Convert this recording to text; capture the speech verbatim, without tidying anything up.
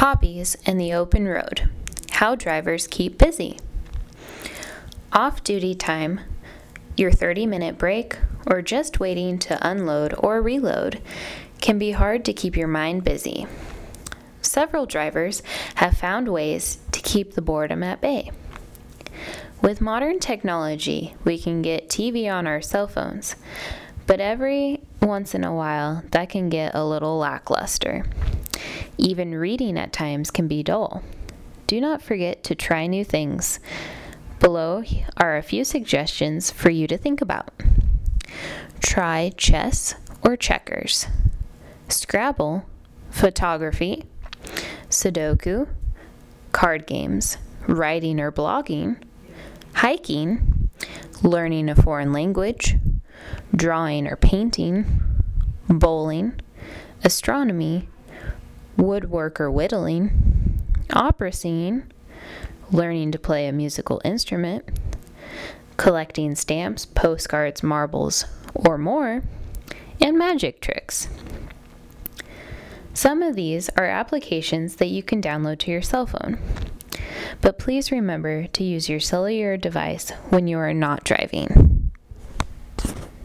Hobbies and the open road. How drivers keep busy. Off-duty time, your thirty-minute break, or just waiting to unload or reload can be hard to keep your mind busy. Several drivers have found ways to keep the boredom at bay. With modern technology, we can get T V on our cell phones, but every once in a while, that can get a little lackluster. Even reading at times can be dull. Do not forget to try new things. Below are a few suggestions for you to think about. Try chess or checkers, Scrabble, photography, Sudoku, card games, writing or blogging, hiking, learning a foreign language, drawing or painting, bowling, astronomy, woodwork or whittling, opera singing, learning to play a musical instrument, collecting stamps, postcards, marbles, or more, and magic tricks. Some of these are applications that you can download to your cell phone, but please remember to use your cellular device when you are not driving.